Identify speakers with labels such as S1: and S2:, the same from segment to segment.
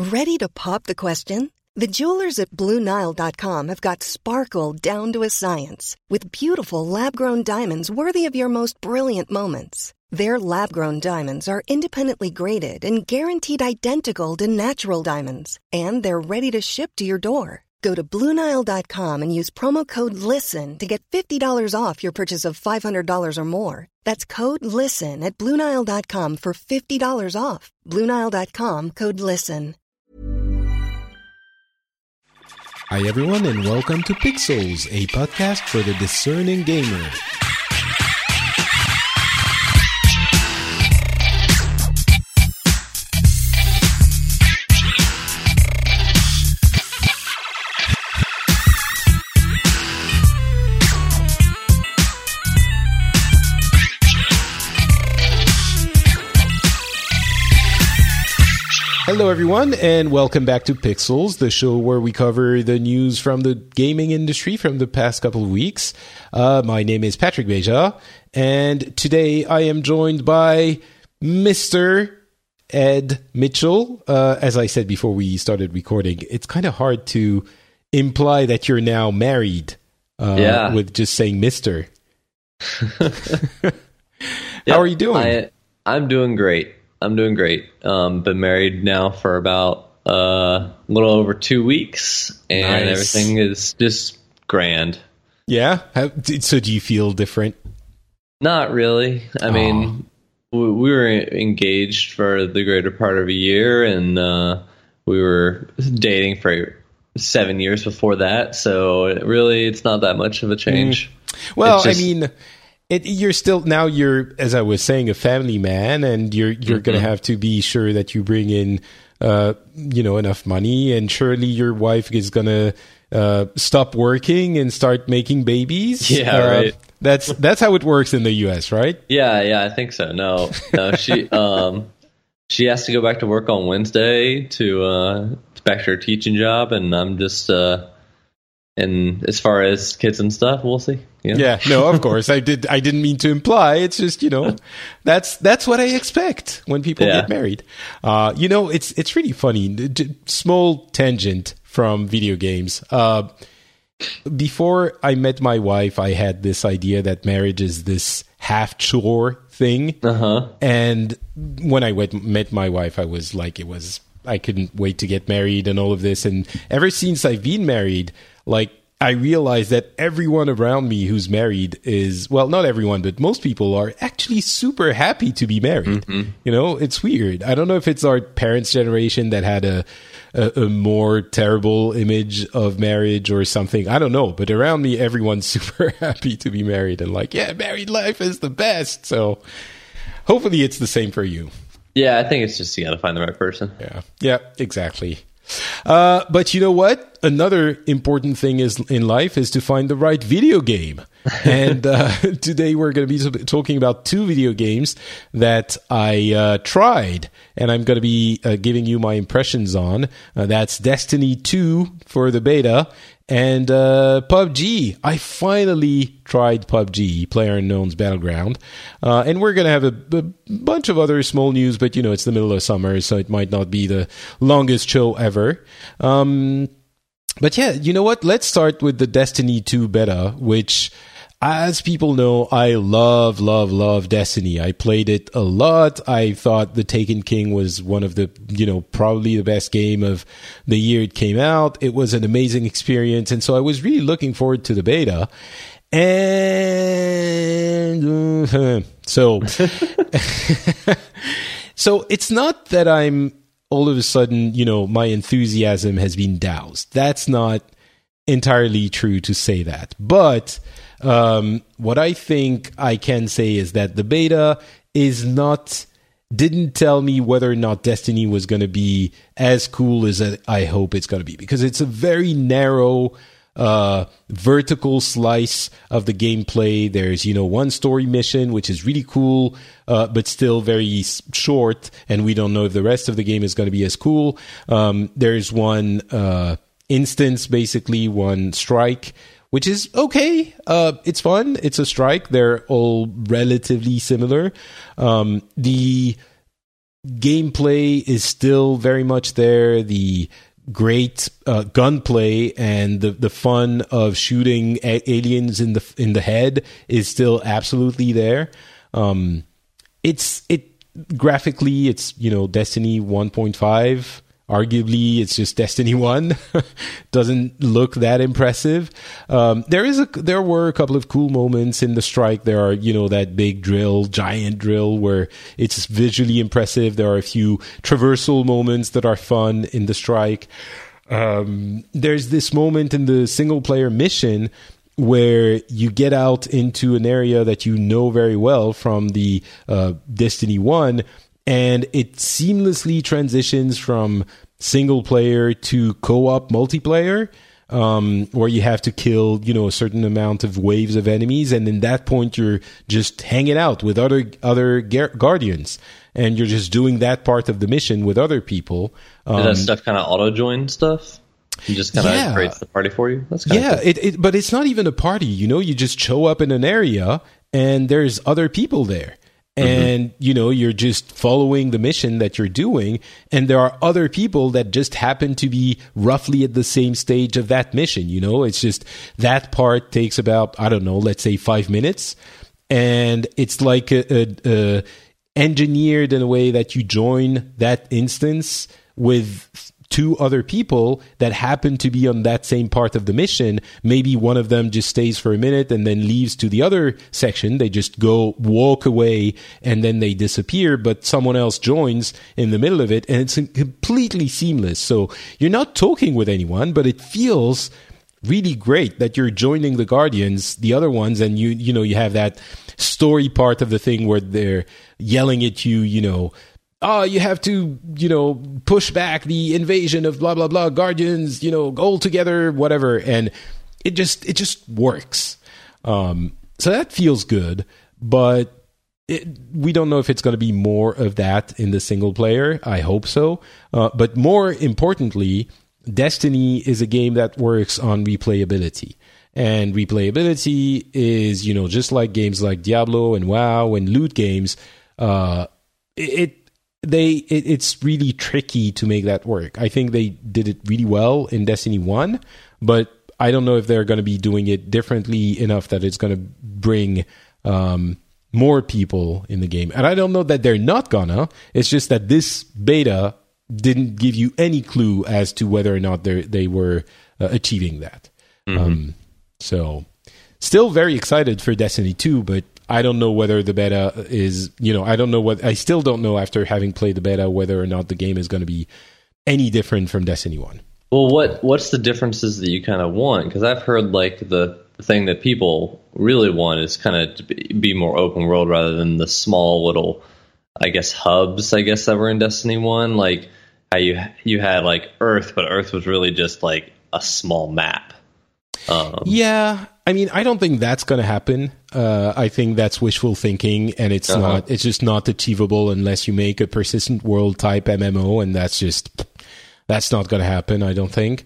S1: Ready to pop the question? The jewelers at BlueNile.com have got sparkle down to a science with beautiful lab-grown diamonds worthy of your most brilliant moments. Their lab-grown diamonds are independently graded and guaranteed identical to natural diamonds, and they're ready to ship to your door. Go to BlueNile.com and use promo code LISTEN to get $50 off your purchase of $500 or more. That's code LISTEN at BlueNile.com for $50 off. BlueNile.com, code LISTEN.
S2: Hi everyone and welcome to Pixels, a podcast for the discerning gamer. Hello everyone and welcome back to Pixels, the show where we cover the news from the gaming industry from the past couple of weeks. My name is Patrick Beja, and today I am joined by Mr. Ed Mitchell. As I said before we started recording, it's kind of hard to imply that you're now married with just saying Mr. How are you doing?
S3: I'm doing great. Been married now for about a little over 2 weeks, and Everything is just grand.
S2: Yeah? So do you feel different?
S3: Not really. I mean, we were engaged for the greater part of a year, and we were dating for 7 years before that, so it's not that much of a change.
S2: Well, I mean... You're still, now you're, as I was saying, a family man, and you're going to have to be sure that you bring in, enough money, and surely your wife is going to stop working and start making babies.
S3: Yeah, right.
S2: That's how it works in the U.S., right?
S3: Yeah, I think so. No, she has to go back to work on Wednesday to back to her teaching job, and I'm just and as far as kids and stuff, we'll see.
S2: Yeah, no, of course. I didn't mean to imply. It's just, that's what I expect when people get married. It's really funny. Small tangent from video games. Before I met my wife, I had this idea that marriage is this half chore thing. And when I met my wife, I was like, I couldn't wait to get married and all of this. And ever since I've been married, I realized that everyone around me who's married is, well, not everyone, but most people are actually super happy to be married. It's weird. I don't know if it's our parents' generation that had a more terrible image of marriage or something. I don't know. But around me, everyone's super happy to be married and married life is the best. So hopefully it's the same for you.
S3: Yeah, I think it's just you got to find the right person.
S2: Yeah, exactly. But you know what? Another important thing in life is to find the right video game. And today we're going to be talking about 2 video games that I tried, and I'm going to be giving you my impressions on. That's Destiny 2 for the beta, and PUBG. I finally tried PUBG, PlayerUnknown's Battleground. And we're going to have a bunch of other small news, but it's the middle of summer, so it might not be the longest show ever. But yeah, you know what? Let's start with the Destiny 2 beta, which, as people know, I love Destiny. I played it a lot. I thought The Taken King was one of the, probably the best game of the year it came out. It was an amazing experience. And so I was really looking forward to the beta. And so it's not that I'm all of a sudden, my enthusiasm has been doused. That's not entirely true to say that. But what I think I can say is that the beta didn't tell me whether or not Destiny was going to be as cool as I hope it's going to be. Because it's a very narrow vertical slice of the gameplay. There's, one story mission, which is really cool, but still very short, and we don't know if the rest of the game is going to be as cool. There's one instance, basically, one strike, which is okay. It's fun. It's a strike. They're all relatively similar. The gameplay is still very much there. The great gunplay and the fun of shooting aliens in the head is still absolutely there. Graphically, it's Destiny 1.5. Arguably, it's just Destiny 1. Doesn't look that impressive. There were a couple of cool moments in the Strike. There are, that big giant drill, where it's visually impressive. There are a few traversal moments that are fun in the Strike. There's this moment in the single-player mission where you get out into an area that you know very well from the Destiny 1, and it seamlessly transitions from single player to co-op multiplayer, where you have to kill, a certain amount of waves of enemies, and in that point you're just hanging out with other guardians, and you're just doing that part of the mission with other people.
S3: Is that stuff kind of auto-join stuff? It just kind of creates the party for you? That's kind of cool.
S2: But it's not even a party, you just show up in an area, and there's other people there. And, you're just following the mission that you're doing, and there are other people that just happen to be roughly at the same stage of that mission, It's just that part takes about, I don't know, let's say 5 minutes, and it's like engineered in a way that you join that instance with two other people that happen to be on that same part of the mission. Maybe one of them just stays for a minute and then leaves to the other section. They just walk away, and then they disappear, but someone else joins in the middle of it, and it's completely seamless. So you're not talking with anyone, but it feels really great that you're joining the Guardians, the other ones, and you have that story part of the thing where they're yelling at you, you have to, push back the invasion of blah, blah, blah, Guardians, all together, whatever. And it just works. So that feels good, but we don't know if it's going to be more of that in the single player. I hope so. But more importantly, Destiny is a game that works on replayability. And replayability is, just like games like Diablo and WoW and loot games, it's really tricky to make that work. I think they did it really well in Destiny 1, but I don't know if they're going to be doing it differently enough that it's going to bring more people in the game. And I don't know that they're not gonna. It's just that this beta didn't give you any clue as to whether or not they were achieving that. So still very excited for Destiny 2, but I don't know whether the beta is, I still don't know after having played the beta whether or not the game is going to be any different from Destiny 1.
S3: Well, what's the differences that you kind of want? Because I've heard the thing that people really want is kind of to be more open world rather than the small little, hubs, that were in Destiny 1. Like how you had Earth, but Earth was really just a small map.
S2: I don't think that's going to happen. I think that's wishful thinking, and it's not. It's just not achievable unless you make a persistent world type MMO, and that's not going to happen. I don't think.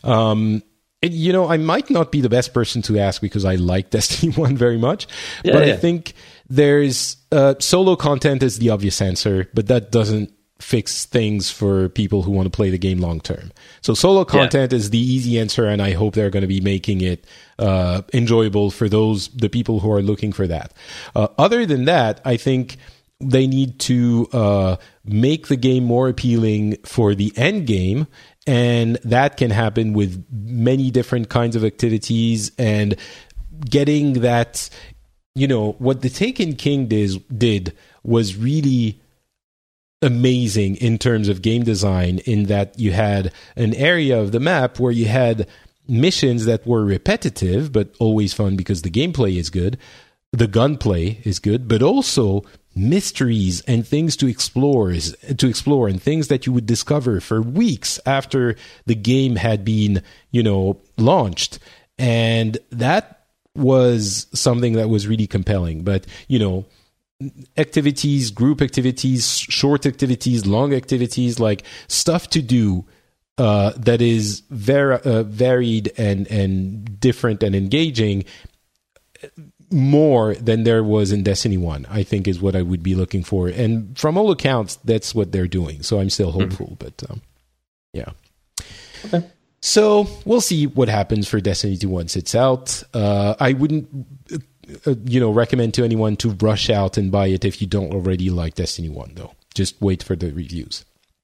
S2: I might not be the best person to ask because I like Destiny 1 very much, I think there's solo content is the obvious answer, but that doesn't fix things for people who want to play the game long term. So solo content is the easy answer, and I hope they're going to be making it enjoyable for the people who are looking for that. Other than that, I think they need to make the game more appealing for the end game, and that can happen with many different kinds of activities, and getting that, what the Taken King did was really amazing in terms of game design, in that you had an area of the map where you had missions that were repetitive but always fun because the gameplay is good, the gunplay is good, but also mysteries and things to explore and things that you would discover for weeks after the game had been, launched. And that was something that was really compelling. But, activities, group activities, short activities, long activities, stuff to do that is very varied and different and engaging. more than there was in Destiny 1, I think, is what I would be looking for. And from all accounts, that's what they're doing. So I'm still hopeful, but yeah.
S3: Okay.
S2: So we'll see what happens for Destiny 2 once it's out. I wouldn't, recommend to anyone to rush out and buy it if you don't already like Destiny 1, though. Just wait for the reviews.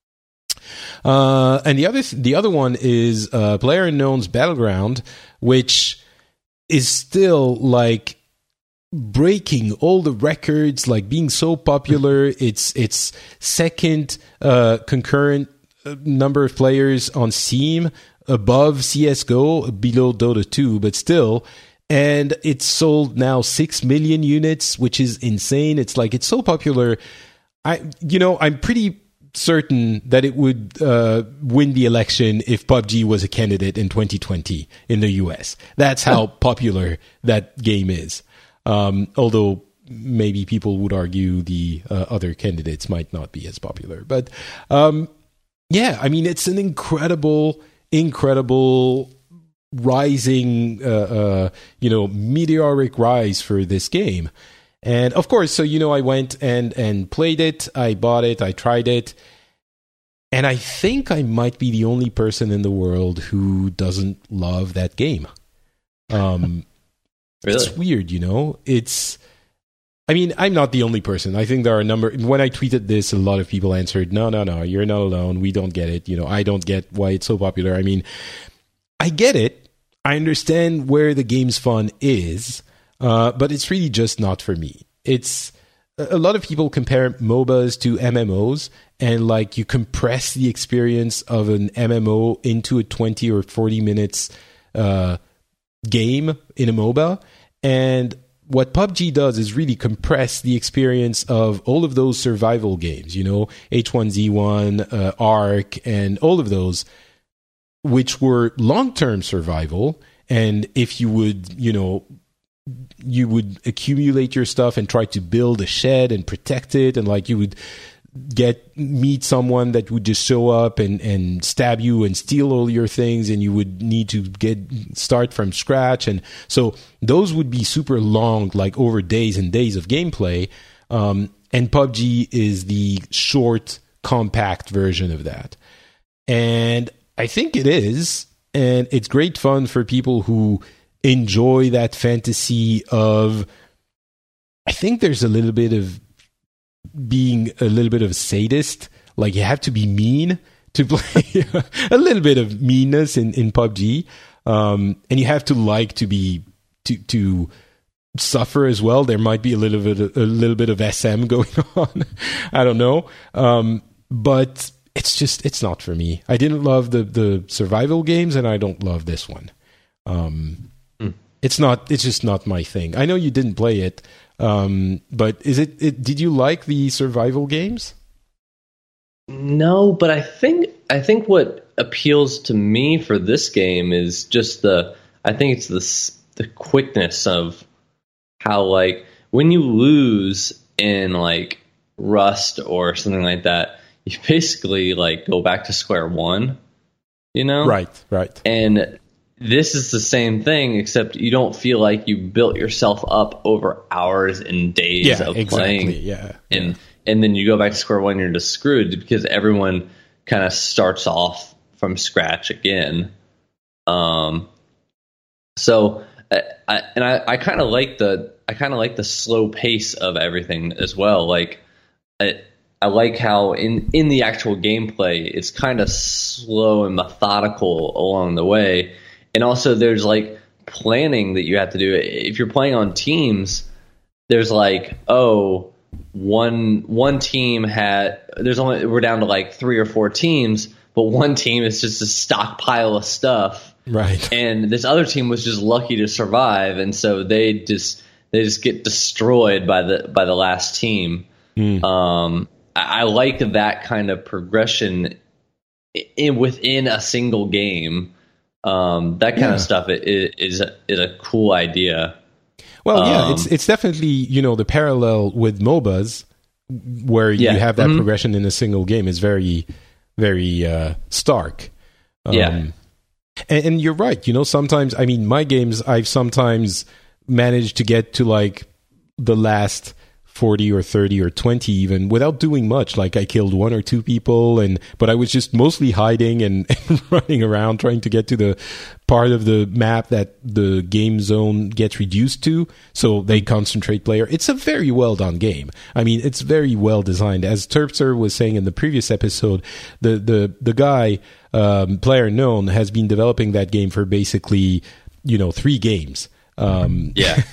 S2: And the other one is PlayerUnknown's Battleground, which is still like breaking all the records, like being so popular. It's second concurrent number of players on Steam, above CSGO, below Dota 2, but still. And it's sold now 6 million units, which is insane. It's like, it's so popular. I'm pretty certain that it would win the election if PUBG was a candidate in 2020 in the US. That's how popular that game is. Although maybe people would argue the other candidates might not be as popular. But it's an incredible rising, meteoric rise for this game. And of course, so, I went and played it. I bought it. I tried it. And I think I might be the only person in the world who doesn't love that game.
S3: Really?
S2: It's weird, I'm not the only person. I think there are a number. When I tweeted this, a lot of people answered, no, you're not alone. We don't get it. I don't get why it's so popular. I get it. I understand where the game's fun is. But it's really just not for me. It's a lot of people compare MOBAs to MMOs, and like you compress the experience of an MMO into a 20 or 40 minutes game in a MOBA. And what PUBG does is really compress the experience of all of those survival games, H1Z1, Ark, and all of those, which were long-term survival. And if you would, you would accumulate your stuff and try to build a shed and protect it, and like you would meet someone that would just show up and stab you and steal all your things, and you would need to start from scratch. And so those would be super long, like over days and days of gameplay. And PUBG is the short, compact version of that. And I think it is, and it's great fun for people who enjoy that fantasy of, I think there's a little bit of being a little bit of a sadist. Like you have to be mean to play a little bit of meanness in PUBG. And you have to like to be, to suffer as well. There might be a little bit of SM going on. I don't know. But it's not for me. I didn't love the survival games, and I don't love this one. It's just not my thing. I know you didn't play it, but did you like the survival games?
S3: No, but I think what appeals to me for this game is just the quickness of how, like, when you lose in like Rust or something like that, you basically like go back to square one, Right. And this is the same thing, except you don't feel like you built yourself up over hours and days of playing.
S2: Yeah.
S3: And then you go back to square one, you're just screwed because everyone kind of starts off from scratch again. So I kind of like the slow pace of everything as well. Like I like how in the actual gameplay it's kind of slow and methodical along the way. And also there's like planning that you have to do. If you're playing on teams, there's like, one team we're down to like 3 or 4 teams, but one team is just a stockpile of stuff.
S2: Right.
S3: And this other team was just lucky to survive, and so they just get destroyed by the last team. I like that kind of progression within a single game. That kind of stuff is a cool idea.
S2: Well, it's definitely, the parallel with MOBAs where you have that progression in a single game is very, very stark. And you're right. Sometimes, my games, I've sometimes managed to get to like the last 40 or 30 or 20 even without doing much. Like I killed 1 or 2 people, but I was just mostly hiding and running around trying to get to the part of the map that the game zone gets reduced to, so they concentrate player. It's a very well done game. I mean, it's very well designed. As Terpster was saying in the previous episode, the guy, Player Known, has been developing that game for basically 3 games.
S3: Yeah.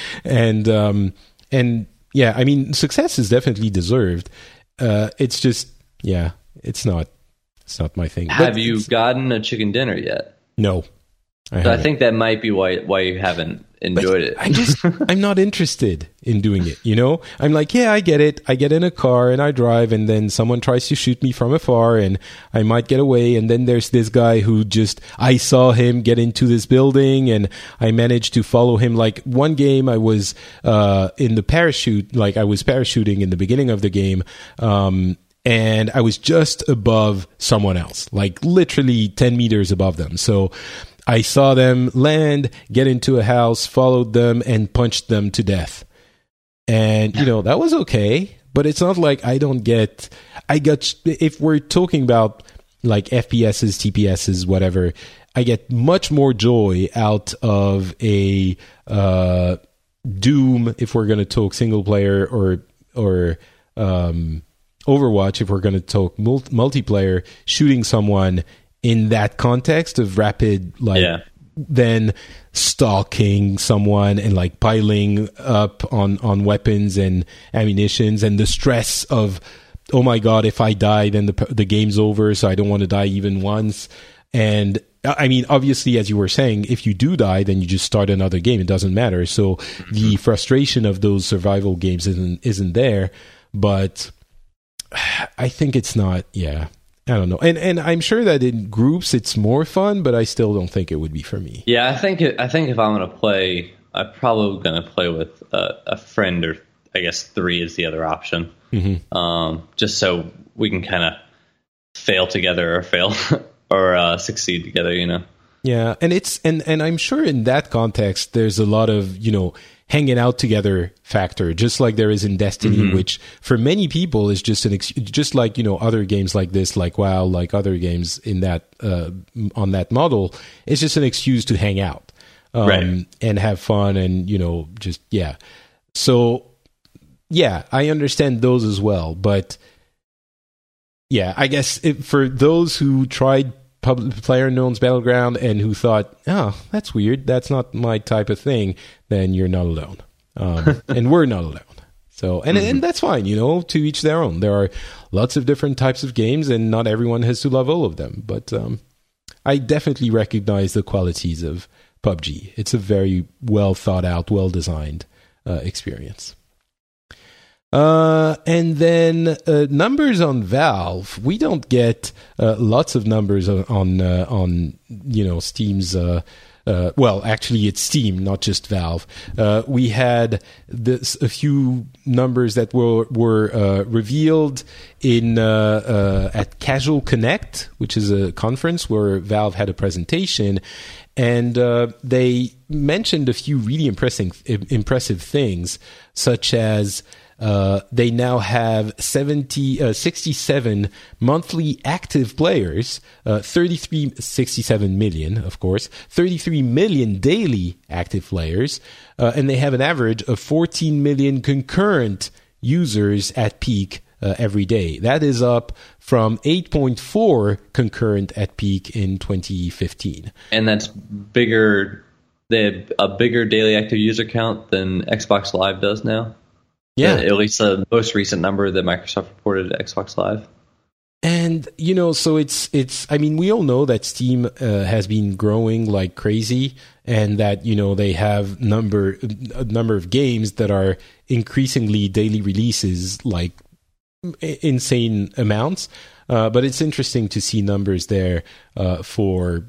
S2: and yeah, I mean, success is definitely deserved. It's just, it's not my thing.
S3: Have you gotten a chicken dinner yet?
S2: No.
S3: I think that might be why you haven't enjoyed it.
S2: I'm not interested in doing it, I'm like, I get it. I get in a car and I drive, and then someone tries to shoot me from afar and I might get away. And then there's this guy who I saw him get into this building and I managed to follow him. Like one game I was in the parachute, like I was parachuting in the beginning of the game. And I was just above someone else, like literally 10 meters above them. So I saw them land, get into a house, followed them, and punched them to death. And, that was okay. But it's not like if we're talking about like FPSs, TPSs, whatever, I get much more joy out of a Doom, if we're going to talk single player, or Overwatch, if we're going to talk multiplayer, shooting someone in that context of rapid, then stalking someone and like piling up on weapons and ammunitions, and the stress of, oh my god, if I die, then the game's over, so I don't want to die even once. And I mean, obviously, as you were saying, if you do die, then you just start another game. It doesn't matter. So the frustration of those survival games isn't there. But I think it's not. Yeah, I don't know. And I'm sure that in groups it's more fun, but I still don't think it would be for me.
S3: Yeah, I think if I'm gonna play, I'm probably gonna play with a friend, or I guess 3 is the other option. Mm-hmm. Just so we can kind of fail together or fail or succeed together.
S2: Yeah, and I'm sure in that context there's a lot of hanging out together factor, just like there is in Destiny, which for many people is just just like other games like this, like WoW, like other games in that on that model, it's just an excuse to hang out and have fun and So I understand those as well, but I guess for those who tried PlayerUnknown's Battleground and who thought, oh, that's weird, that's not my type of thing, then you're not alone. And we're not alone. So, and that's fine, to each their own. There are lots of different types of games, and not everyone has to love all of them. But I definitely recognize the qualities of PUBG. It's a very well thought out, well designed experience. And then numbers on Valve. We don't get lots of numbers on Steam's. Well, actually, it's Steam, not just Valve. We had a few numbers that were revealed at Casual Connect, which is a conference where Valve had a presentation, and they mentioned a few really impressive things, such as they now have 67 monthly active players, 67 million, of course, 33 million daily active players, and they have an average of 14 million concurrent users at peak every day. That is up from 8.4 concurrent at peak in 2015.
S3: And that's bigger. They have a bigger daily active user count than Xbox Live does now.
S2: Yeah,
S3: at least the most recent number that Microsoft reported at Xbox Live.
S2: And so it's. I mean, we all know that Steam has been growing like crazy, and that they have a number of games that are increasingly daily releases, like insane amounts. But it's interesting to see numbers there for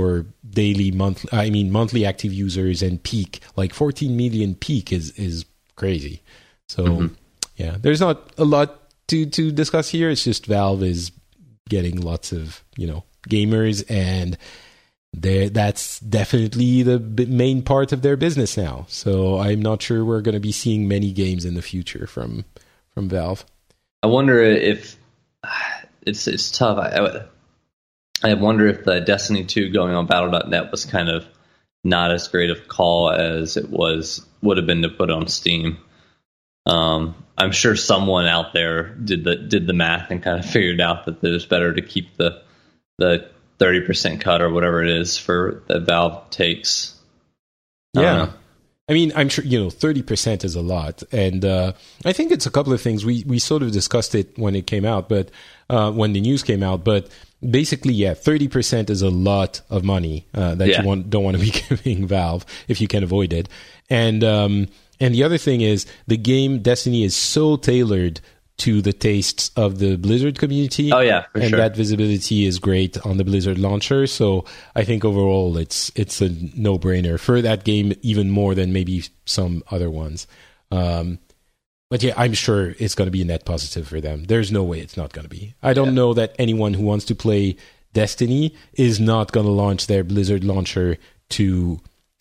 S2: monthly active users and peak, like 14 million peak is crazy. So, there's not a lot to discuss here. It's just Valve is getting lots of, gamers, and that's definitely the main part of their business now. So I'm not sure we're going to be seeing many games in the future from Valve.
S3: I wonder if it's tough. I wonder if the Destiny 2 going on Battle.net was kind of not as great of a call as it would have been to put on Steam. I'm sure someone out there did the math and kind of figured out that it was better to keep the 30% cut or whatever it is for that Valve takes.
S2: Yeah. I mean, I'm sure, 30% is a lot. And I think it's a couple of things. We sort of discussed it when it came out, but when the news came out. But basically, 30% is a lot of money that you don't want to be giving Valve if you can avoid it. And the other thing is the game Destiny is so tailored to the tastes of the Blizzard community.
S3: Oh yeah, for sure.
S2: That visibility is great on the Blizzard launcher. So I think overall it's a no-brainer for that game, even more than maybe some other ones. But yeah, I'm sure it's going to be a net positive for them. There's no way it's not going to be. I don't know that anyone who wants to play Destiny is not going to launch their Blizzard launcher to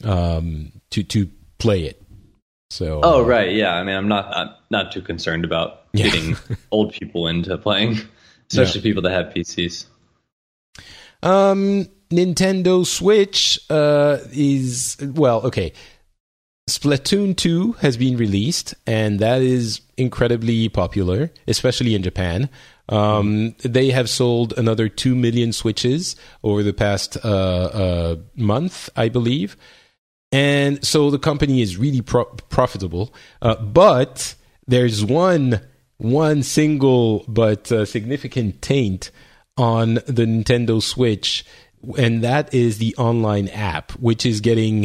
S2: play it. So,
S3: right, yeah. I mean, I'm not too concerned about getting old people into playing, especially people that have PCs.
S2: Nintendo Switch is okay. Splatoon 2 has been released, and that is incredibly popular, especially in Japan. They have sold another 2 million Switches over the past month, I believe. And so the company is really profitable. But there's one single but significant taint on the Nintendo Switch, and that is the online app, which is getting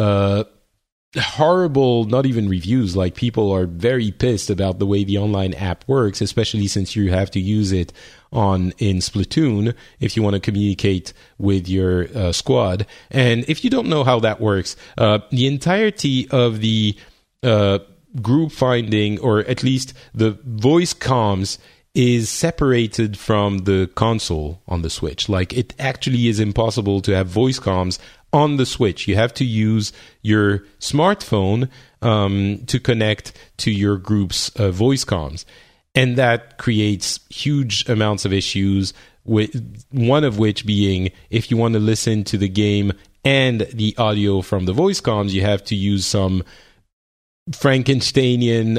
S2: horrible, not even reviews. Like, people are very pissed about the way the online app works, especially since you have to use it in Splatoon if you want to communicate with your squad. And if you don't know how that works, the entirety of the group finding, or at least the voice comms, is separated from the console on the Switch. Like, it actually is impossible to have voice comms on the Switch. You have to use your smartphone to connect to your group's voice comms. And that creates huge amounts of issues, with one of which being, if you want to listen to the game and the audio from the voice comms, you have to use some Frankensteinian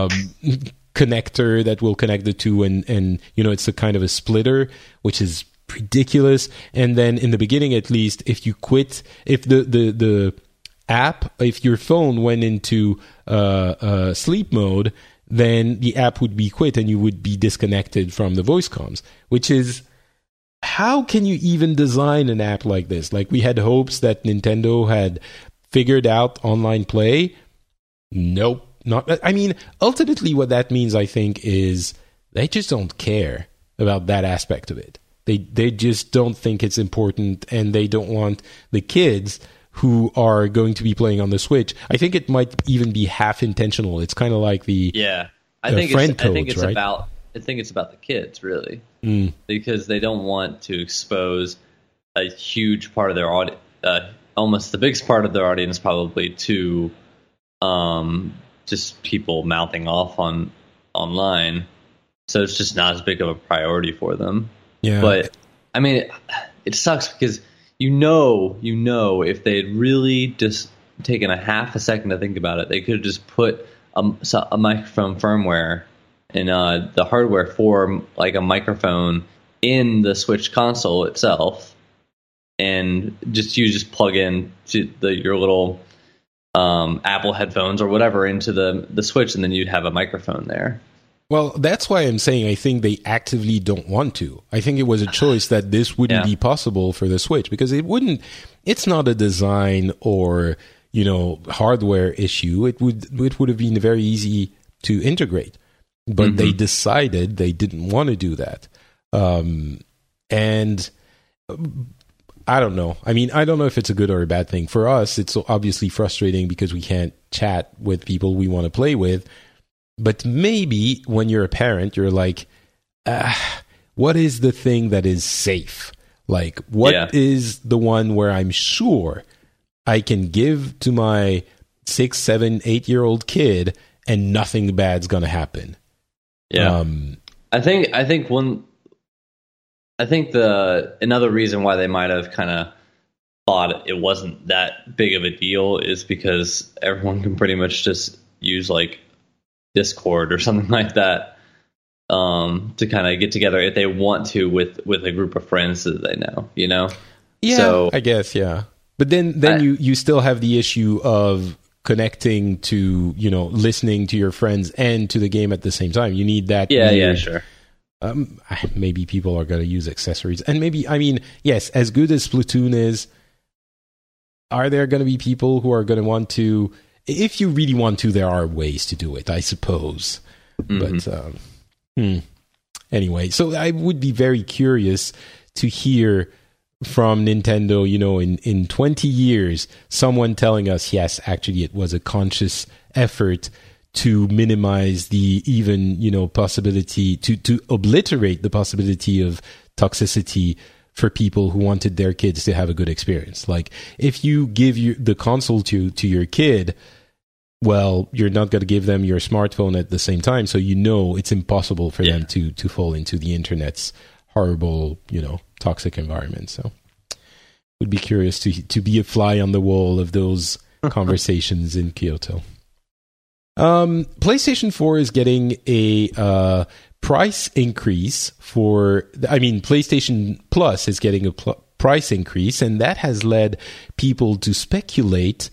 S2: connector that will connect the two, and it's a kind of a splitter, which is ridiculous. And then in the beginning, at least, if you quit, if the app, if your phone went into sleep mode, then the app would be quit and you would be disconnected from the voice comms, which is, how can you even design an app like this? Like, we had hopes that Nintendo had figured out online play. Nope. Not. I mean, ultimately what that means, I think, is they just don't care about that aspect of it. They just don't think it's important, and they don't want the kids who are going to be playing on the Switch. I think it might even be half intentional. It's kind of like the friend codes, right?
S3: I think it's about the kids, really, because they don't want to expose a huge part of their audience, almost the biggest part of their audience, probably, to just people mouthing off online. So it's just not as big of a priority for them.
S2: Yeah.
S3: But I mean, it sucks because if they had really just taken a half a second to think about it, they could have just put a microphone firmware and the hardware for like a microphone in the Switch console itself, and just plug in to your little Apple headphones or whatever into the Switch, and then you'd have a microphone there.
S2: Well, that's why I'm saying I think they actively don't want to. I think it was a choice that this wouldn't be possible for the Switch, because it's not a design or, hardware issue. It would have been very easy to integrate, but they decided they didn't want to do that. And I don't know. I mean, I don't know if it's a good or a bad thing. For us, it's obviously frustrating because we can't chat with people we want to play with. But maybe when you're a parent, you're like, what is the thing that is safe? Like, what is the one where I'm sure I can give to my 6, 7, 8-year-old kid and nothing bad's gonna happen?
S3: Yeah, I think another reason why they might have kind of thought it wasn't that big of a deal is because everyone can pretty much just use like Discord or something like that to kind of get together if they want to with a group of friends that they know, you know?
S2: Yeah, so, I guess, yeah. But then you still have the issue of connecting to, you know, listening to your friends and to the game at the same time. You need that.
S3: Yeah, sure.
S2: Maybe people are going to use accessories. And maybe, I mean, yes, as good as Splatoon is, are there going to be people who are going to want to... If you really want to, there are ways to do it, I suppose. But anyway, so I would be very curious to hear from Nintendo, you know, in 20 years, someone telling us, yes, actually it was a conscious effort to minimize the even, you know, possibility, to obliterate the possibility of toxicity for people who wanted their kids to have a good experience. Like, if you give the console to your kid, well, you're not going to give them your smartphone at the same time, so you know it's impossible for them to fall into the internet's horrible, you know, toxic environment. So would be curious to be a fly on the wall of those conversations in Kyoto. PlayStation 4 is getting a price increase PlayStation Plus is getting a price increase, and that has led people to speculate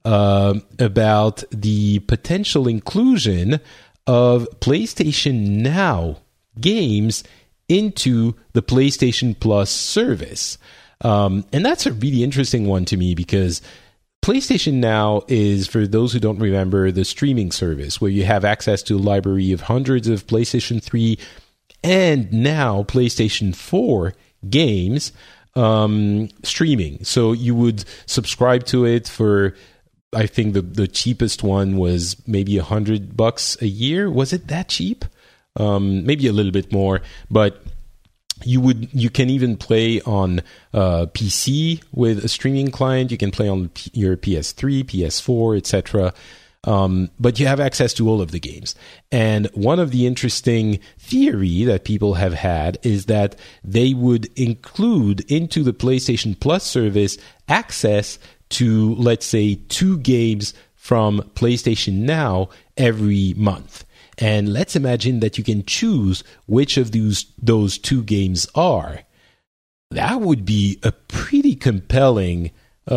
S2: about the potential inclusion of PlayStation Now games into the PlayStation Plus service. And that's a really interesting one to me, because PlayStation Now is, for those who don't remember, the streaming service where you have access to a library of hundreds of PlayStation 3 and now PlayStation 4 games streaming. So you would subscribe to it for, I think the cheapest one was maybe $100 a year. Was it that cheap? Maybe a little bit more, but you can even play on PC with a streaming client. You can play on your PS3, PS4, etc. But you have access to all of the games. And one of the interesting theory that people have had is that they would include into the PlayStation Plus service access to, let's say, 2 games from PlayStation Now every month. And let's imagine that you can choose which of those 2 games are. That would be a pretty compelling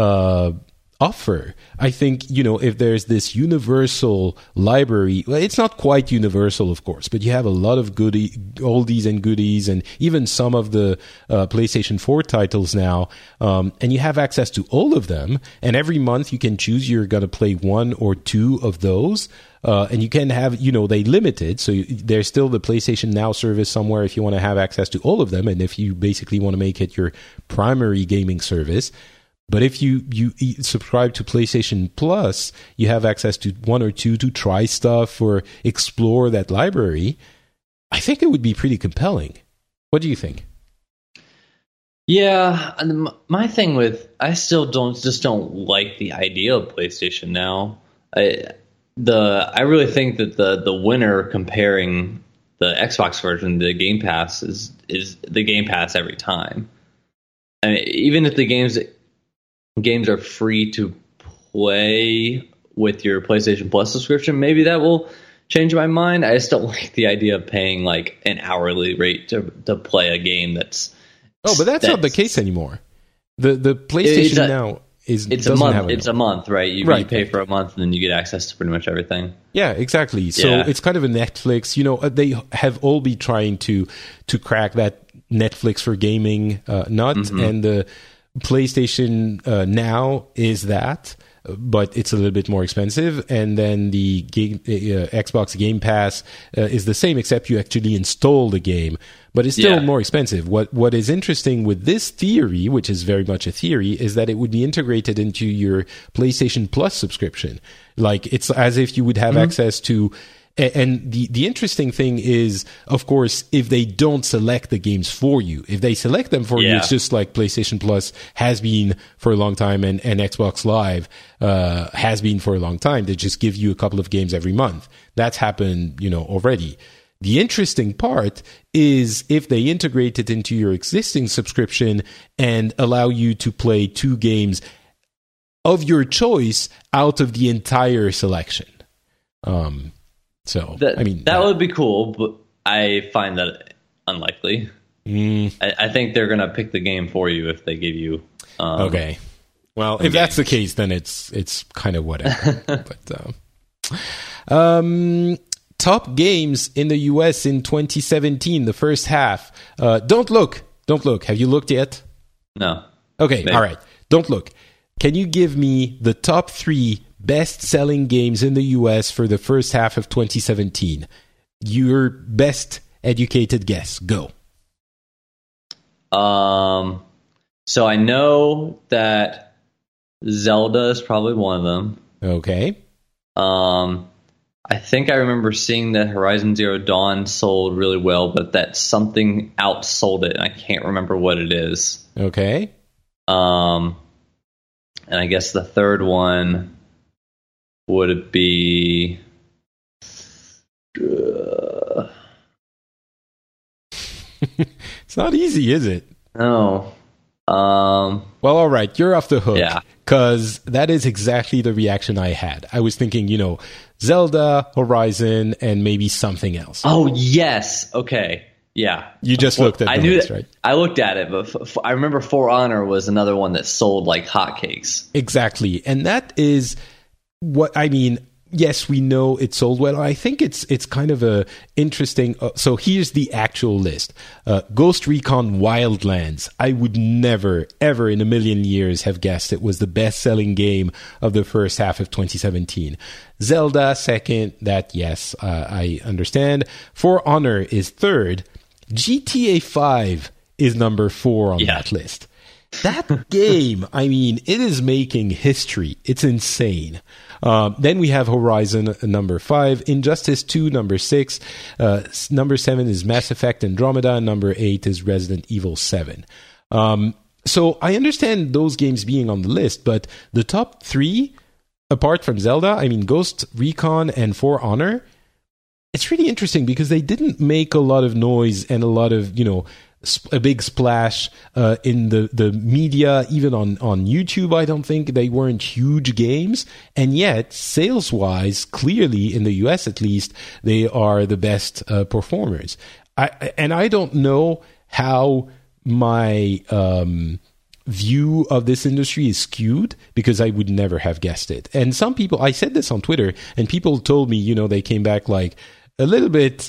S2: offer. I think, you know, if there's this universal library, well, it's not quite universal, of course, but you have a lot of oldies and goodies, and even some of the PlayStation 4 titles now, and you have access to all of them, and every month you can choose you're going to play 1 or 2 of those. And you can have, you know, they limit it. So there's still the PlayStation Now service somewhere if you want to have access to all of them. And if you basically want to make it your primary gaming service. But if you subscribe to PlayStation Plus, you have access to 1 or 2 to try stuff or explore that library. I think it would be pretty compelling. What do you think?
S3: Yeah, my thing with, I still don't like the idea of PlayStation Now. I really think that the winner comparing the Xbox version to the Game Pass is the Game Pass every time. I mean, even if the games are free to play with your PlayStation Plus subscription, maybe that will change my mind. I just don't like the idea of paying like an hourly rate to play a game that's...
S2: Oh, but that's not the case anymore. The PlayStation Now...
S3: It's a month. It's a month, right? You pay for a month, and then you get access to pretty much everything.
S2: Yeah, exactly. So it's kind of a Netflix. You know, they have all been trying to crack that Netflix for gaming nut, and the PlayStation Now is that, but it's a little bit more expensive. And then the Xbox Game Pass is the same, except you actually install the game. But it's still more expensive. What is interesting with this theory, which is very much a theory, is that it would be integrated into your PlayStation Plus subscription. Like, it's as if you would have access to And the interesting thing is, of course, if they don't select the games for you, if they select them for you, it's just like PlayStation Plus has been for a long time, and Xbox Live has been for a long time. They just give you a couple of games every month. That's happened, already. The interesting part is if they integrate it into your existing subscription and allow you to play 2 games of your choice out of the entire selection. That would be cool, but I find that unlikely. I think they're going to pick the game for you if they give you. Okay. Well, if that's the case, then it's kind of whatever. But top games in the US in 2017, the first half. Don't look. Have you looked yet?
S3: No.
S2: Okay. Maybe. All right. Don't look. Can you give me the top 3 best-selling games in the US for the first half of 2017? Your best educated guess. Go.
S3: So I know that Zelda is probably one of them.
S2: Okay.
S3: I think I remember seeing that Horizon Zero Dawn sold really well, but that something outsold it, and I can't remember what it is.
S2: Okay.
S3: And I guess the third one would be...
S2: It's not easy, is it?
S3: No.
S2: Well, all right, you're off the hook.
S3: Yeah.
S2: Because that is exactly the reaction I had. I was thinking, Zelda, Horizon, and maybe something else.
S3: Oh, yes. Okay. Yeah.
S2: You just looked at the list, right?
S3: I looked at it, but I remember For Honor was another one that sold like hotcakes.
S2: Exactly. And that is what I mean. Yes, we know it sold well. I think it's kind of a interesting. So here's the actual list: Ghost Recon Wildlands. I would never, ever in a million years have guessed it was the best-selling game of the first half of 2017. Zelda second. That yes, I understand. For Honor is third. GTA 5 is number 4 on that list. That game, I mean, it is making history. It's insane. Then we have Horizon, number 5. Injustice 2, number 6. Number 7 is Mass Effect Andromeda. Number 8 is Resident Evil 7. So I understand those games being on the list, but the top 3, apart from Zelda, I mean, Ghost Recon and For Honor, it's really interesting because they didn't make a lot of noise and a lot of, a big splash in the media, even on YouTube. I don't think they weren't huge games. And yet, sales-wise, clearly, in the US at least, they are the best performers. I don't know how my view of this industry is skewed because I would never have guessed it. And some people, I said this on Twitter, and people told me, they came back like a little bit...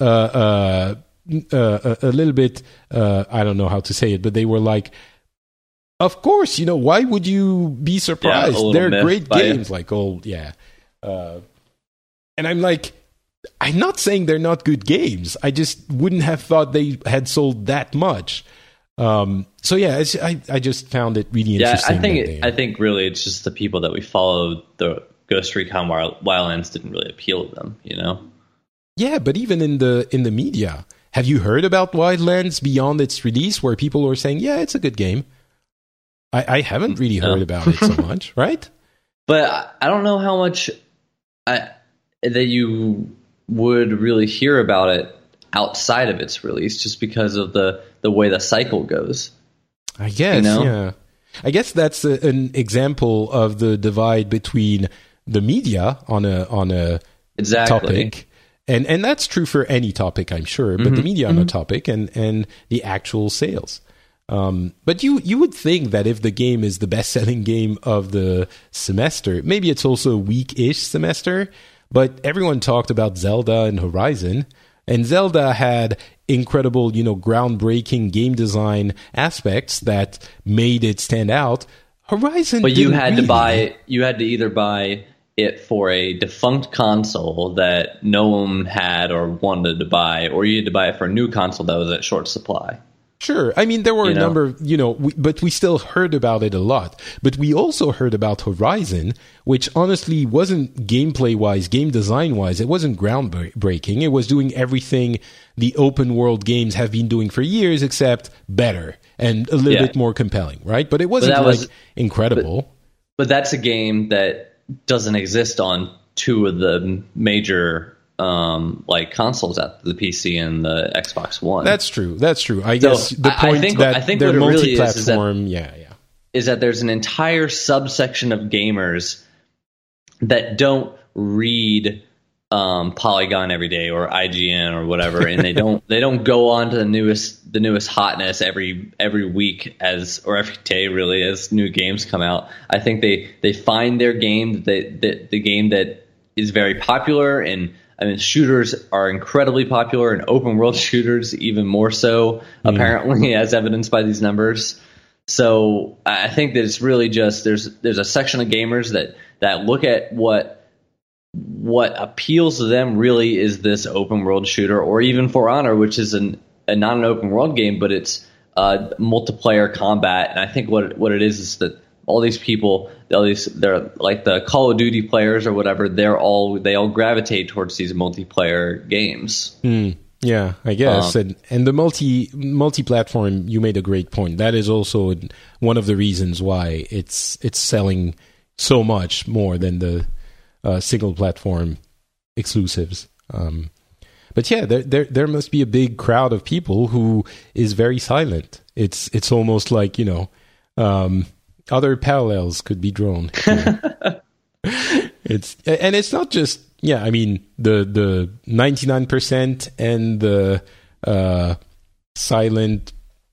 S2: a little bit, I don't know how to say it, but they were like, of course, why would you be surprised? They're great games. Like, and I'm like, I'm not saying they're not good games. I just wouldn't have thought they had sold that much. So yeah, I just found it really interesting.
S3: I think really it's just the people that we followed. The Ghost Recon Wildlands didn't really appeal to them,
S2: Yeah, but even in the media, have you heard about Wildlands beyond its release, where people were saying, "Yeah, it's a good game"? I haven't really heard about it so much, right?
S3: But I don't know how much that you would really hear about it outside of its release, just because of the way the cycle goes.
S2: I guess, yeah. I guess that's an example of the divide between the media on a topic. And that's true for any topic, I'm sure, but the media on a topic and the actual sales. But you would think that if the game is the best-selling game of the semester, maybe it's also a weak-ish semester, but everyone talked about Zelda and Horizon, and Zelda had incredible, groundbreaking game design aspects that made it stand out. Horizon,
S3: but you had to either buy it for a defunct console that no one had or wanted to buy, or you had to buy it for a new console that was at short supply.
S2: Sure. I mean, there were a number of, but we still heard about it a lot. But we also heard about Horizon, which honestly wasn't gameplay-wise, game design-wise, it wasn't groundbreaking. It was doing everything the open world games have been doing for years, except better and a little bit more compelling, right? But it wasn't incredible.
S3: But that's a game that doesn't exist on two of the major consoles at the PC and the Xbox One.
S2: That's true. I guess the point I think they're multi-platform,
S3: is that there's an entire subsection of gamers that don't read Polygon every day or IGN or whatever, and they don't go on to the newest hotness every week or every day really as new games come out. I think they find their game the game that is very popular, and I mean, shooters are incredibly popular, and open world shooters even more so, apparently, as evidenced by these numbers. So I think that it's really just there's a section of gamers that look at what appeals to them really is this open world shooter, or even For Honor, which is not an open world game, but it's multiplayer combat. And I think what it is that all these people, they're like the Call of Duty players or whatever. They all gravitate towards these multiplayer games.
S2: Yeah, I guess. And the multi-platform, you made a great point. That is also one of the reasons why it's selling so much more than the single platform exclusives. But yeah, there must be a big crowd of people who is very silent. It's almost like, other parallels could be drawn. It's not just I mean the 99% and the silent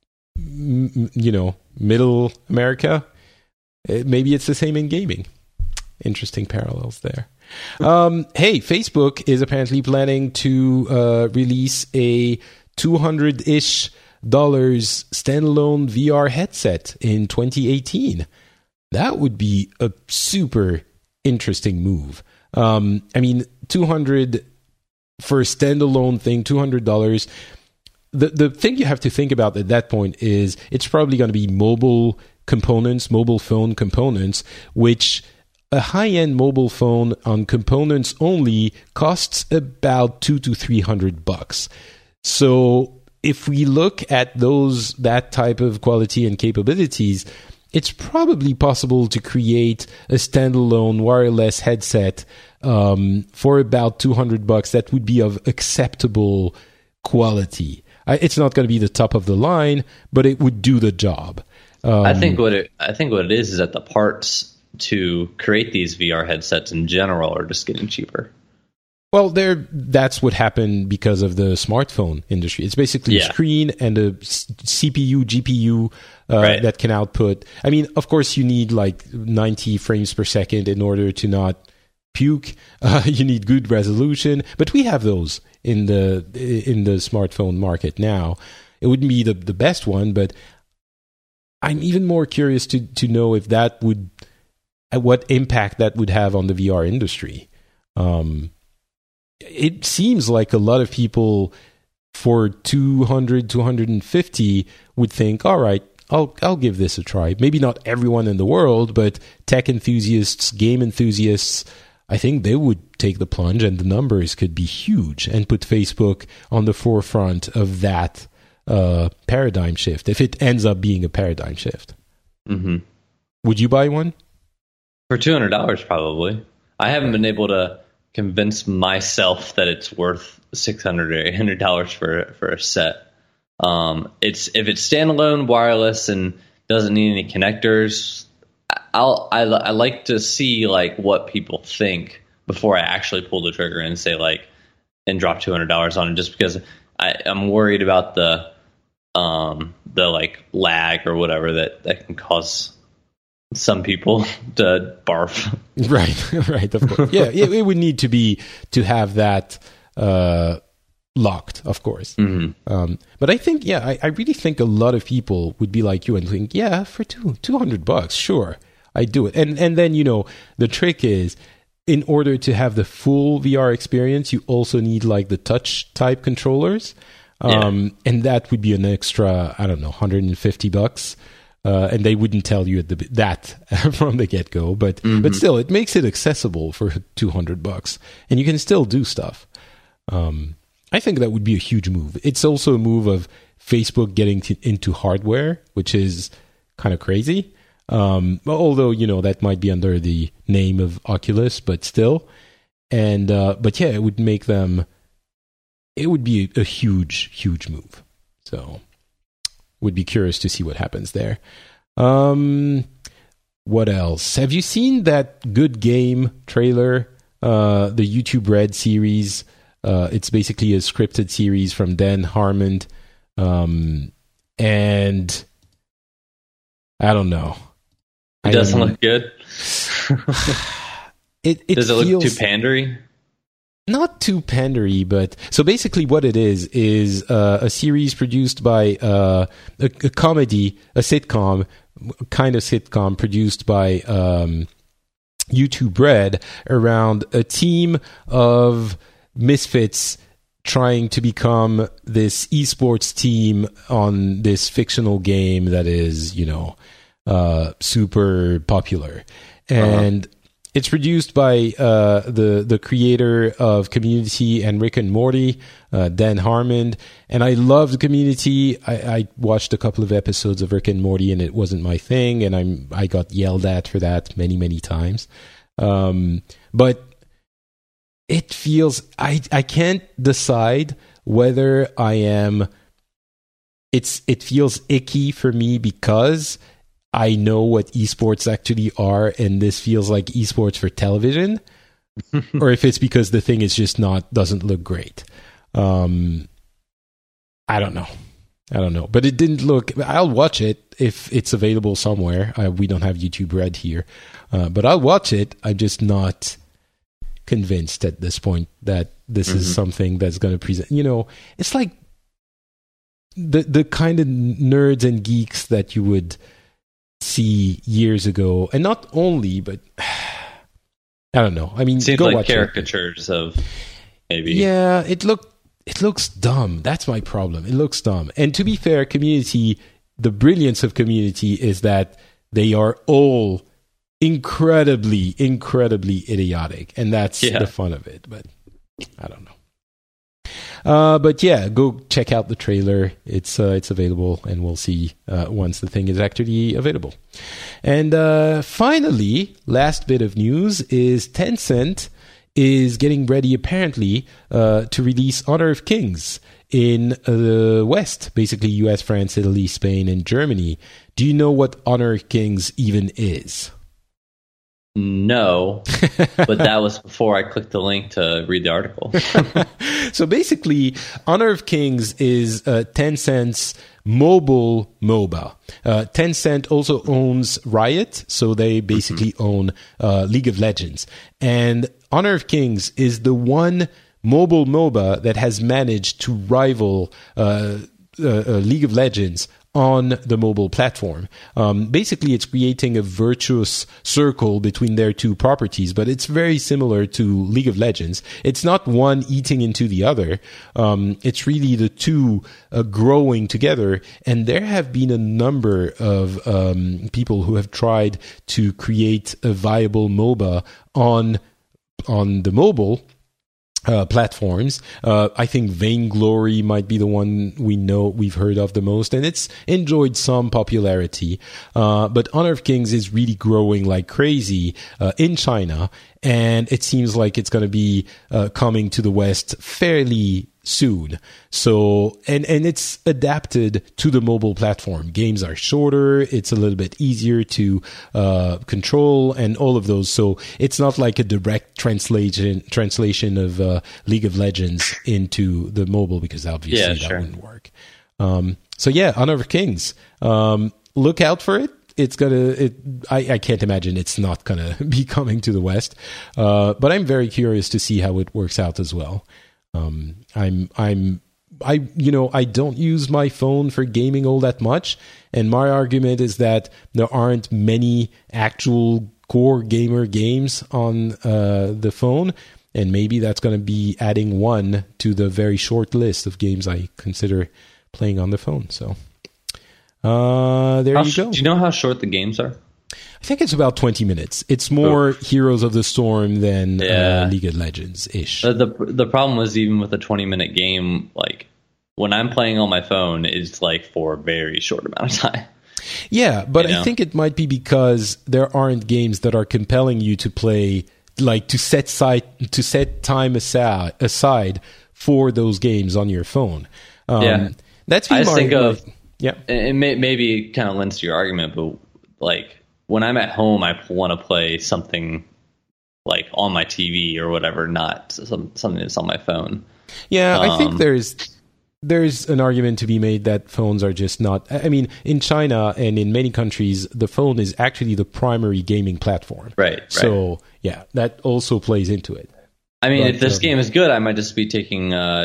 S2: middle America. Maybe it's the same in gaming. Interesting parallels there. Hey, Facebook is apparently planning to release a $200-ish standalone VR headset in 2018. That would be a super interesting move. I mean, $200 for a standalone thing, $200. The thing you have to think about at that point is it's probably going to be mobile phone components, which a high-end mobile phone on components only costs about $200 to $300. So if we look at that type of quality and capabilities, it's probably possible to create a standalone wireless headset for about $200 that would be of acceptable quality. It's not going to be the top of the line, but it would do the job.
S3: I think what it is that the parts to create these VR headsets in general are just getting cheaper.
S2: Well, that's what happened because of the smartphone industry. It's basically a screen and a CPU, GPU that can output. I mean, of course, you need like 90 frames per second in order to not puke. You need good resolution, but we have those in the smartphone market now. It wouldn't be the best one, but I'm even more curious to know if that would, what impact that would have on the VR industry. It seems like a lot of people for 200, 250 would think, all right, I'll give this a try. Maybe not everyone in the world, but tech enthusiasts, game enthusiasts, I think they would take the plunge, and the numbers could be huge and put Facebook on the forefront of that paradigm shift, if it ends up being a paradigm shift.
S3: Mm-hmm.
S2: Would you buy one?
S3: For $200, probably. I haven't been able to convince myself that it's worth $600 or $800 for a set. If it's standalone, wireless, and doesn't need any connectors, I like to see like what people think before I actually pull the trigger and say and drop $200 on it, just because I'm worried about the like lag or whatever that can cause some people to barf. Right,
S2: of course. Yeah, it would need to have that locked, of course.
S3: Mm-hmm.
S2: But I think, I really think a lot of people would be like you and think, for $200, sure, I do it. And then, the trick is, in order to have the full VR experience, you also need like the touch type controllers. And that would be an extra, I don't know, $150. And they wouldn't tell you that from the get-go, but still, it makes it accessible for $200, and you can still do stuff. I think that would be a huge move. It's also a move of Facebook getting into hardware, which is kind of crazy. Although, that might be under the name of Oculus, but still. And but yeah, it would make them. It would be a huge, huge move. So, would be curious to see what happens there. What else? Have you seen that Good Game trailer? The YouTube Red series. It's basically a scripted series from Dan Harmon. And I don't know.
S3: It doesn't look good. Does it look too pandery?
S2: Not too pandery, but so basically what it is a series produced by a comedy, a sitcom, kind of sitcom produced by YouTube Red around a team of misfits trying to become this esports team on this fictional game that is, super popular. And it's produced by the creator of Community and Rick and Morty, Dan Harmon. And I love Community. I watched a couple of episodes of Rick and Morty, and it wasn't my thing, and I got yelled at for that many, many times. But it feels I can't decide whether I am. It feels icky for me because I know what esports actually are, and this feels like esports for television, or if it's because the thing is just doesn't look great. I don't know, but it didn't look. I'll watch it if it's available somewhere. We don't have YouTube Red here, but I'll watch it. I'm just not convinced at this point that this is something that's going to present. It's like the kind of nerds and geeks that you would see years ago, and not only, but I don't know. I mean,
S3: seems
S2: go
S3: like
S2: watch
S3: caricatures of maybe.
S2: Yeah, it looks dumb. That's my problem. It looks dumb. And to be fair, Community, the brilliance of Community is that they are all incredibly, incredibly idiotic, and that's the fun of it. But I don't know. But yeah, go check out the trailer. It's available, and we'll see once the thing is actually available. And finally, last bit of news is Tencent is getting ready, apparently, to release Honor of Kings in the West, basically US, France, Italy, Spain, and Germany. Do you know what Honor of Kings even is?
S3: No, but that was before I clicked the link to read the article.
S2: So basically, Honor of Kings is Tencent's mobile MOBA. Tencent also owns Riot, so they basically own League of Legends. And Honor of Kings is the one mobile MOBA that has managed to rival League of Legends on the mobile platform. Basically, it's creating a virtuous circle between their two properties, but it's very similar to League of Legends. It's not one eating into the other. It's really the two growing together. And there have been a number of people who have tried to create a viable MOBA on the mobile platforms. I think Vainglory might be the one we've heard of the most, and it's enjoyed some popularity. But Honor of Kings is really growing like crazy in China, and it seems like it's going to be coming to the West fairly soon. So, and it's adapted to the mobile platform. Games are shorter, it's a little bit easier to control, and all of those. So it's not like a direct translation of League of Legends into the mobile, because obviously that wouldn't work. So yeah, Honor of Kings. Look out for it. It's I can't imagine it's not gonna be coming to the West. But I'm very curious to see how it works out as well. I don't use my phone for gaming all that much, and my argument is that there aren't many actual core gamer games on the phone. And maybe that's going to be adding one to the very short list of games I consider playing on the phone. So there you go.
S3: Do you know how short the games are?
S2: I think it's about 20 minutes. It's more Heroes of the Storm than League of Legends-ish.
S3: The problem was, even with a 20-minute game, like when I'm playing on my phone, it's like for a very short amount of time.
S2: Yeah, but I think it might be because there aren't games that are compelling you to play, like to set time aside for those games on your phone. That's
S3: I just think of
S2: yeah.
S3: It maybe kind of lends to your argument, but like when I'm at home, I want to play something like on my TV or whatever, not something that's on my phone.
S2: Yeah, I think there's an argument to be made that phones are just not... I mean, in China and in many countries, the phone is actually the primary gaming platform.
S3: Right.
S2: So, yeah, that also plays into it.
S3: I mean, if this game is good, I might just be taking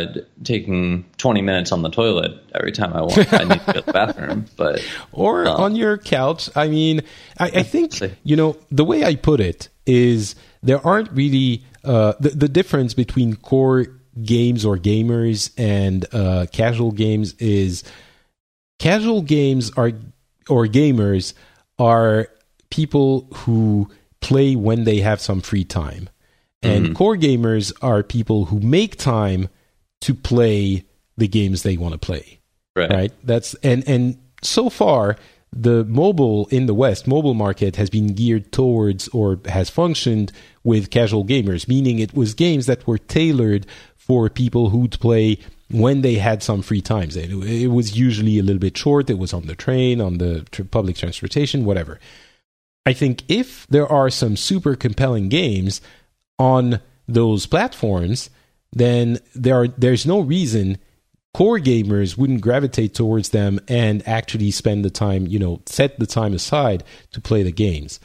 S3: 20 minutes on the toilet every time I need to go to the bathroom. But
S2: or on your couch. I mean, I think, the way I put it is there aren't really... the difference between core games or gamers and casual games is casual games or gamers are people who play when they have some free time, and core gamers are people who make time to play the games they want to play. Right? That's and so far the mobile market has been geared towards or has functioned with casual gamers, meaning it was games that were tailored for people who'd play when they had some free times. It was usually a little bit short. It was on the train, on the public transportation, whatever. I think if there are some super compelling games on those platforms, then there's no reason core gamers wouldn't gravitate towards them and actually spend the time, set the time aside to play the games.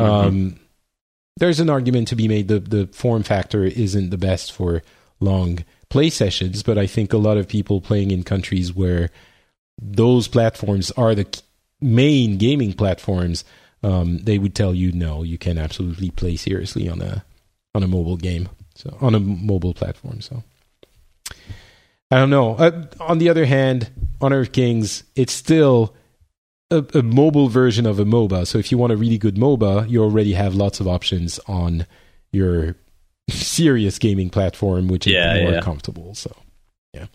S2: There's an argument to be made. The form factor isn't the best for long play sessions, but I think a lot of people playing in countries where those platforms are the main gaming platforms, they would tell you no, you can absolutely play seriously on a mobile game, so on a mobile platform. So I don't know. On the other hand, Honor of Kings, it's still a mobile version of a MOBA. So if you want a really good MOBA, you already have lots of options on your serious gaming platform, which is more comfortable. So yeah.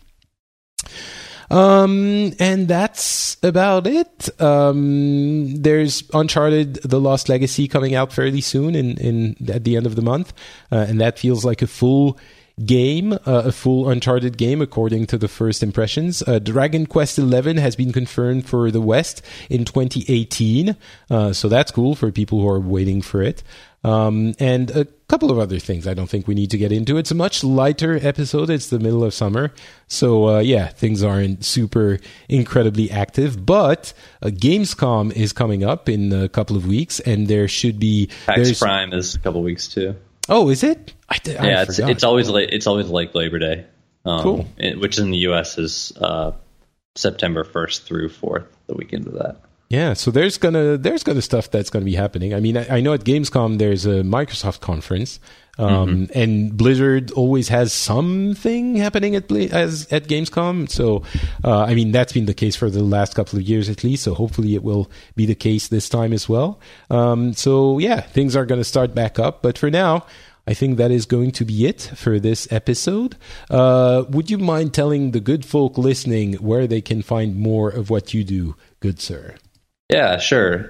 S2: And that's about it. There's Uncharted: The Lost Legacy coming out fairly soon at the end of the month, and that feels like a full game, a full Uncharted game according to the first impressions. Dragon Quest XI has been confirmed for the West in 2018, so that's cool for people who are waiting for it. And a couple of other things I don't think we need to get into. It's a much lighter episode. It's the middle of summer. So, things aren't super incredibly active. But Gamescom is coming up in a couple of weeks, and there should be...
S3: PAX Prime is a couple of weeks, too.
S2: Oh, is it?
S3: It's always like Labor Day.
S2: Cool.
S3: Which in the U.S. is September 1st through 4th, the weekend of that.
S2: Yeah, so there's gonna stuff that's gonna be happening. I mean, I know at Gamescom there's a Microsoft conference, and Blizzard always has something happening at Gamescom. So, I mean, that's been the case for the last couple of years at least. So hopefully it will be the case this time as well. So yeah, things are gonna start back up. But for now, I think that is going to be it for this episode. Would you mind telling the good folk listening where they can find more of what you do, good sir?
S3: Yeah, sure.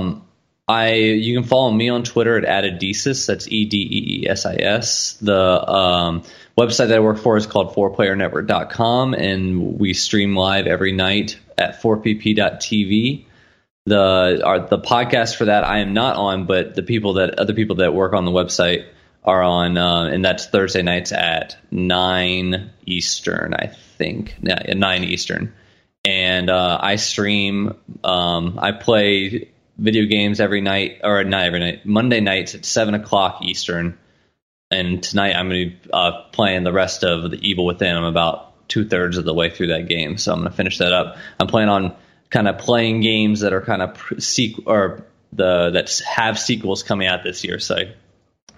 S3: You can follow me on Twitter at Adedesis. That's EDEESIS. The website that I work for is called 4playernetwork.com, and we stream live every night at 4pp.tv. The podcast for that I am not on, but other people that work on the website are on, and that's Thursday nights at 9 Eastern, I think. Yeah, at 9 Eastern. And I stream. I play video games every night, or not every night. Monday nights at 7:00 Eastern. And tonight I'm going to be playing the rest of The Evil Within. I'm about 2/3 of the way through that game, so I'm going to finish that up. I'm planning on kind of playing games that are kind of that have sequels coming out this year. So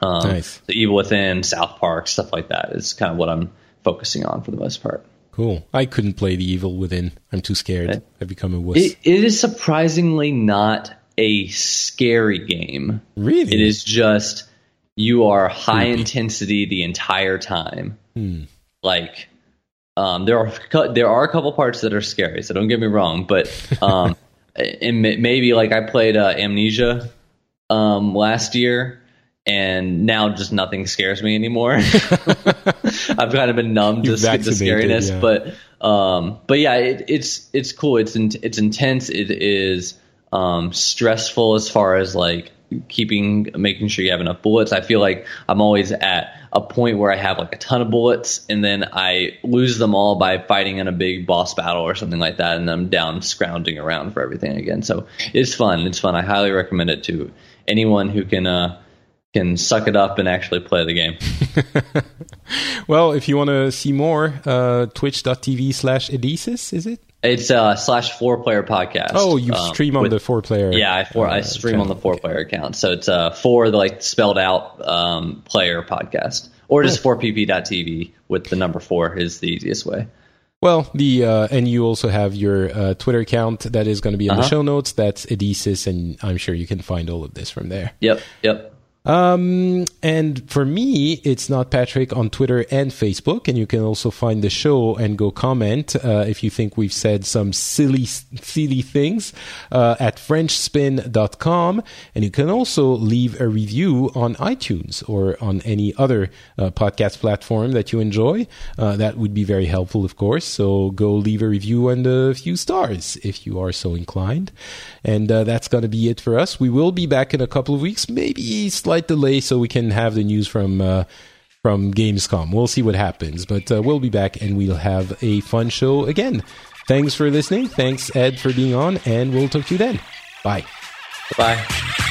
S2: Nice.
S3: The Evil Within, South Park, stuff like that is kind of what I'm focusing on for the most part.
S2: Cool. I couldn't play The Evil Within. I'm too scared. I've become a wuss.
S3: It is surprisingly not a scary game.
S2: Really?
S3: It is just you are high intensity the entire time. Like there are a couple parts that are scary, so don't get me wrong. But and maybe like I played Amnesia last year, and now just nothing scares me anymore. I've kind of been numb to the scariness, yeah. But yeah, it's cool. It's intense. It is stressful as far as like making sure you have enough bullets. I feel like I'm always at a point where I have like a ton of bullets, and then I lose them all by fighting in a big boss battle or something like that, and I'm down scrounging around for everything again. So it's fun. It's fun. I highly recommend it to anyone who can suck it up and actually play the game.
S2: Well, if you want to see more, twitch.tv/Edesis, is it?
S3: It's /4player podcast.
S2: Oh, you stream on the 4-player.
S3: Yeah, I stream on the 4-player account. So it's for the like spelled out player podcast, or just 4pp.tv with the number 4 is the easiest way.
S2: Well, and you also have your Twitter account that is going to be in the show notes. That's Edesis, and I'm sure you can find all of this from there.
S3: Yep.
S2: And for me, it's Not Patrick on Twitter and Facebook, and you can also find the show and go comment if you think we've said some silly things at FrenchSpin.com, and you can also leave a review on iTunes or on any other podcast platform that you enjoy. That would be very helpful, of course. So go leave a review and a few stars if you are so inclined. And that's going to be it for us. We will be back in a couple of weeks, maybe slight delay, so we can have the news from Gamescom. We'll see what happens, but we'll be back and we'll have a fun show again. Thanks for listening. Thanks, Ed, for being on, and we'll talk to you then. Bye.
S3: Bye.